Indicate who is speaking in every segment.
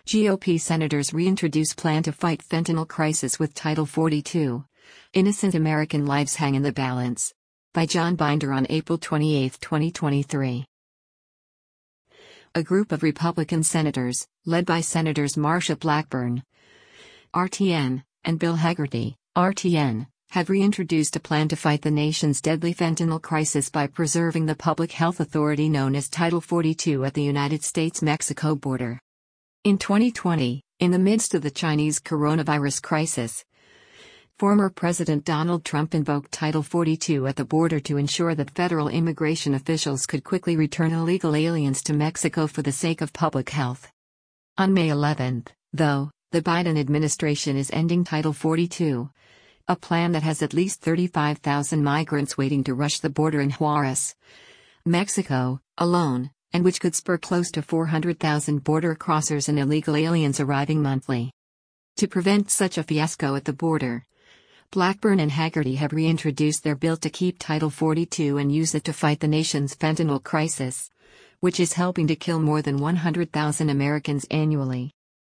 Speaker 1: GOP senators reintroduce plan to fight fentanyl crisis with Title 42. Innocent American lives hang in the balance. By John Binder on April 28, 2023. A group of Republican senators, led by Senators Marsha Blackburn, RTN, and Bill Hagerty, RTN, have reintroduced a plan to fight the nation's deadly fentanyl crisis by preserving the public health authority known as Title 42 at the United States-Mexico border. In 2020, in the midst of the Chinese coronavirus crisis, former President Donald Trump invoked Title 42 at the border to ensure that federal immigration officials could quickly return illegal aliens to Mexico for the sake of public health. On May 11, though, the Biden administration is ending Title 42, a plan that has at least 35,000 migrants waiting to rush the border in Juarez, Mexico, alone, and which could spur close to 400,000 border crossers and illegal aliens arriving monthly. To prevent such a fiasco at the border, Blackburn and Hagerty have reintroduced their bill to keep Title 42 and use it to fight the nation's fentanyl crisis, which is helping to kill more than 100,000 Americans annually.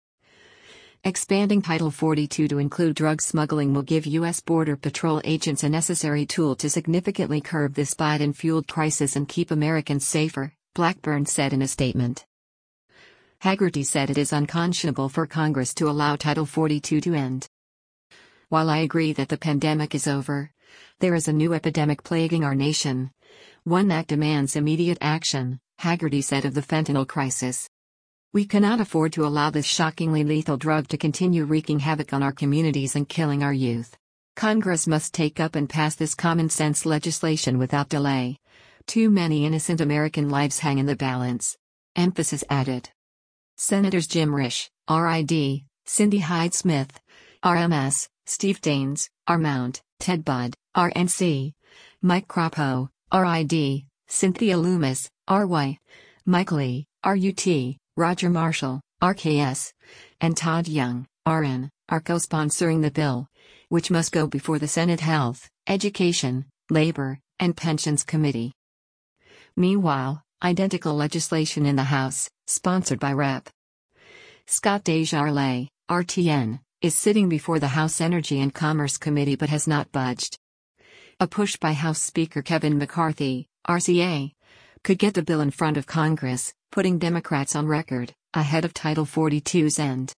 Speaker 1: Expanding Title 42 to include drug smuggling will give U.S. Border Patrol agents a necessary tool to significantly curb this Biden-fueled crisis and keep Americans safer, Blackburn said in a statement. Hagerty said it is unconscionable for Congress to allow Title 42 to end. While I agree that the pandemic is over, there is a new epidemic plaguing our nation, one that demands immediate action, Hagerty said of the fentanyl crisis. We cannot afford to allow this shockingly lethal drug to continue wreaking havoc on our communities and killing our youth. Congress must take up and pass this common-sense legislation without delay. Too many innocent American lives hang in the balance. Emphasis added. Senators Jim Risch, RID, Cindy Hyde-Smith, RMS, Steve Daines, RMount, Ted Budd, RNC, Mike Crapo, RID, Cynthia Loomis, RY, Mike Lee, RUT, Roger Marshall, RKS, and Todd Young, RN, are co-sponsoring the bill, which must go before the Senate Health, Education, Labor, and Pensions Committee. Meanwhile, identical legislation in the House, sponsored by Rep. Scott DesJarlais, RTN, is sitting before the House Energy and Commerce Committee but has not budged. A push by House Speaker Kevin McCarthy, RCA, could get the bill in front of Congress, putting Democrats on record, ahead of Title 42's end.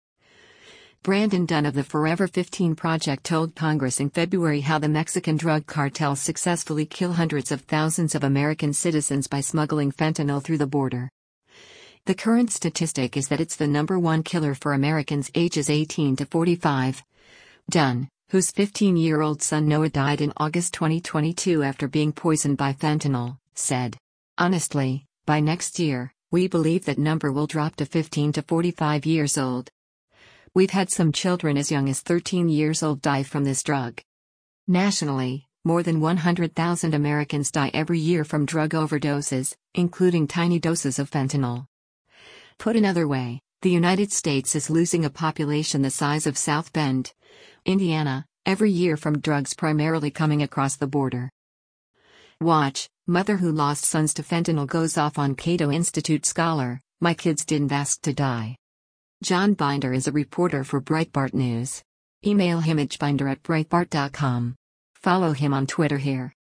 Speaker 1: Brandon Dunn of the Forever 15 Project told Congress in February how the Mexican drug cartels successfully kill hundreds of thousands of American citizens by smuggling fentanyl through the border. The current statistic is that it's the #1 killer for Americans ages 18 to 45. Dunn, whose 15-year-old son Noah died in August 2022 after being poisoned by fentanyl, said, "Honestly, by next year, we believe that number will drop to 15 to 45 years old. We've had some children as young as 13 years old die from this drug." Nationally, more than 100,000 Americans die every year from drug overdoses, including tiny doses of fentanyl. Put another way, the United States is losing a population the size of South Bend, Indiana, every year from drugs primarily coming across the border. Watch, Mother Who Lost Sons to Fentanyl Goes Off on Cato Institute Scholar, My Kids Didn't Ask to Die. John Binder is a reporter for Breitbart News. Email him at binder@breitbart.com. Follow him on Twitter here.